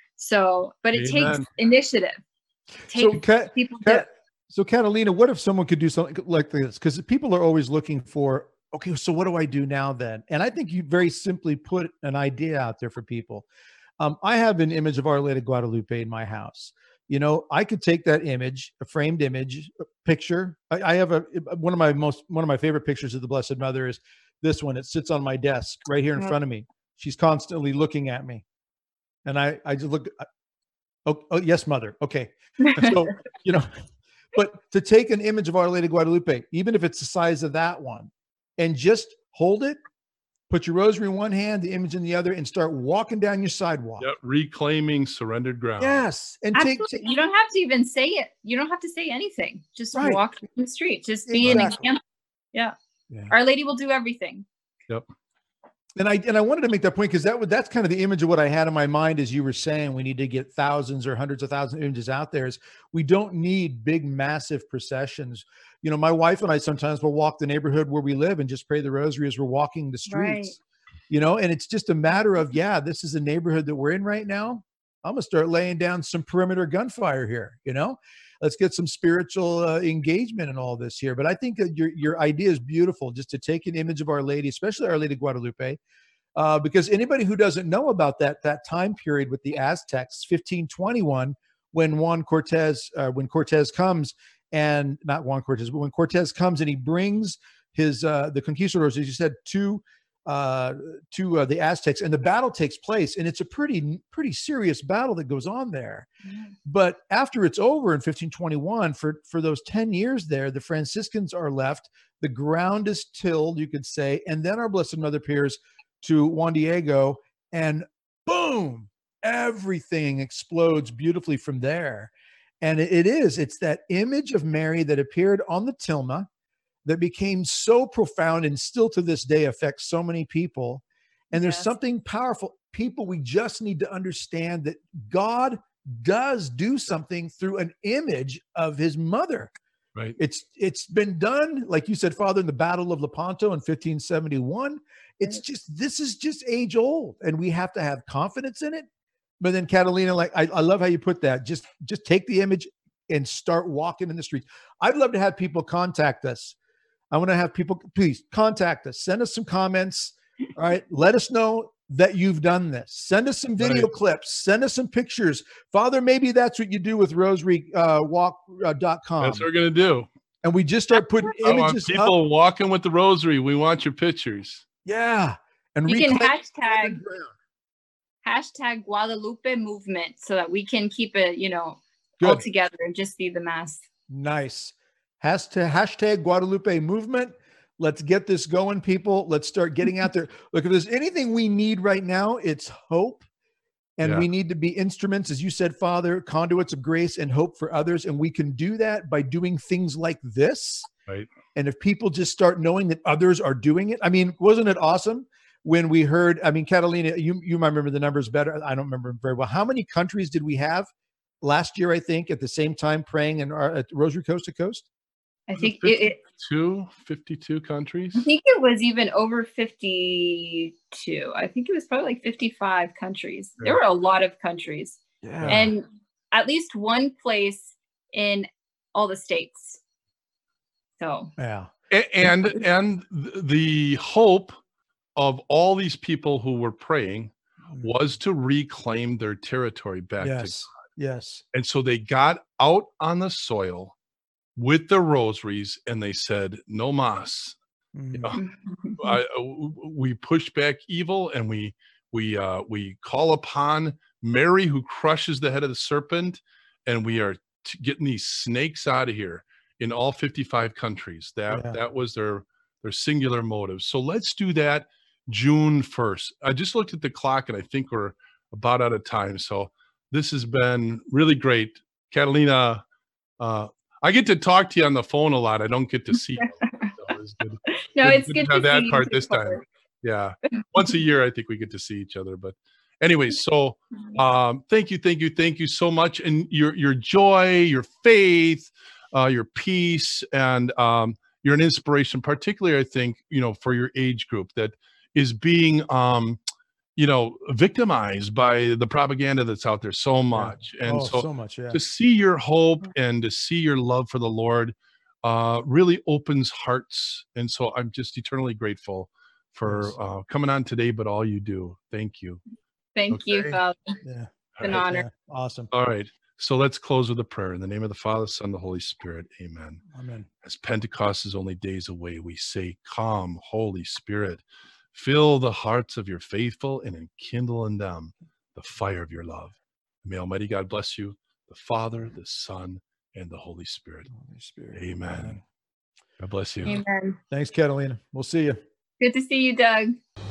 So, but it Amen. takes initiative. Take So, Kat, people Kat, so Catalina, what if someone could do something like this? Because people are always looking for, okay, so what do I do now then? And I think you very simply put an idea out there for people. Um, I have an image of Our Lady of Guadalupe in my house. You know, I could take that image, a framed image, a picture. I, I have a one of my most one of my favorite pictures of the Blessed Mother is this one. It sits on my desk right here in front of me. She's constantly looking at me, and I I just look. Oh, oh yes, Mother. Okay, so you know, but to take an image of Our Lady of Guadalupe, even if it's the size of that one, and just hold it, put your rosary in one hand, the image in the other, and start walking down your sidewalk. Yep, reclaiming surrendered ground. Yes, and take, take. You don't have to even say it. You don't have to say anything. Just Right. walk in the street. Just be Exactly. an example. Yeah. Yeah. Our Lady will do everything. Yep. And I and I wanted to make that point because that would that's kind of the image of what I had in my mind as you were saying. We need to get thousands or hundreds of thousands of images out there. Is we don't need big, massive processions. You know, my wife and I sometimes will walk the neighborhood where we live and just pray the rosary as we're walking the streets. Right. You know, and it's just a matter of, yeah, this is the neighborhood that we're in right now. I'm gonna start laying down some perimeter gunfire here. You know, let's get some spiritual uh, engagement in all this here. But I think that your your idea is beautiful, just to take an image of Our Lady, especially Our Lady of Guadalupe, uh, because anybody who doesn't know about that that time period with the Aztecs, fifteen twenty-one, when Juan Cortez, uh, when Cortez comes, and not Juan Cortez, but when Cortez comes and he brings his uh, the conquistadors, as you said, to uh to uh, the Aztecs, and the battle takes place, and it's a pretty pretty serious battle that goes on there. Mm. But after it's over in fifteen twenty-one, for for those ten years there, the Franciscans are left, the ground is tilled, you could say, and then our Blessed Mother appears to Juan Diego, and boom, everything explodes beautifully from there. And it, it is it's that image of Mary that appeared on the tilma that became so profound and still to this day affects so many people. And there's Yes. something powerful. People, we just need to understand that God does do something through an image of his mother. Right. It's it's been done, like you said, Father, in the Battle of Lepanto in fifteen seventy-one. It's Right. just, this is just age old, and we have to have confidence in it. But then Catalina, like, I, I love how you put that. Just, just take the image and start walking in the streets. I'd love to have people contact us. I want to have people, please contact us, send us some comments. All right. Let us know that you've done this. Send us some video Right. clips, send us some pictures. Father, maybe that's what you do with rosary walk dot com. That's what we're going to do. And we just start putting I want images people up. walking with the rosary. We want your pictures. Yeah. And You can reclaim hashtag the ground. hashtag Guadalupe movement so that we can keep it, you know, all Good. together and just see the mass. Nice. Hashtag, hashtag Guadalupe movement. Let's get this going, people. Let's start getting out there. Look, if there's anything we need right now, it's hope. And Yeah. we need to be instruments, as you said, Father, conduits of grace and hope for others. And we can do that by doing things like this. Right. And if people just start knowing that others are doing it, I mean, wasn't it awesome when we heard, I mean, Catalina, you, you might remember the numbers better. I don't remember them very well. How many countries did we have last year, I think, at the same time praying in our at Rosary Coast to Coast? I think it, it fifty-two, fifty-two countries. I think it was even over fifty-two. I think it was probably like fifty-five countries. There Yeah. were a lot of countries. Yeah. And at least one place in all the states. So Yeah. A- and and th- the hope of all these people who were praying was to reclaim their territory back to Yes. Yes. And so they got out on the soil with their rosaries and they said, no mas. Mm. You know, I, w- we push back evil, and we we uh, we call upon Mary, who crushes the head of the serpent, and we are t- getting these snakes out of here in all fifty-five countries. That Yeah. that was their their singular motive. So let's do that June first. I just looked at the clock, and I think we're about out of time. So this has been really great, Catalina. Uh, I get to talk to you on the phone a lot. I don't get to see you. So it's good. No, good, it's good good to have to that see part you this too, time. Father. Yeah. Once a year, I think we get to see each other. But anyway, so um, thank you, thank you, thank you so much. And your your joy, your faith, uh, your peace, and um, you're an inspiration, particularly, I think, you know, for your age group that is being, um, you know, victimized by the propaganda that's out there so much. Yeah. And Oh, so, so much. Yeah. to see your hope and to see your love for the Lord uh, really opens hearts. And so I'm just eternally grateful for Yes. uh, coming on today, but all you do. Thank you. Thank you, Okay. Father. Yeah. It's an All right. honor. Yeah. Awesome. All right. So let's close with a prayer. In the name of the Father, Son, and the Holy Spirit. Amen. Amen. As Pentecost is only days away, we say, come, Holy Spirit, fill the hearts of your faithful and enkindle in them the fire of your love. May Almighty God bless you, the Father, the Son, and the Holy Spirit. Holy Spirit. Amen. Amen. God bless you. Amen. Thanks, Catalina. We'll see you. Good to see you, Doug.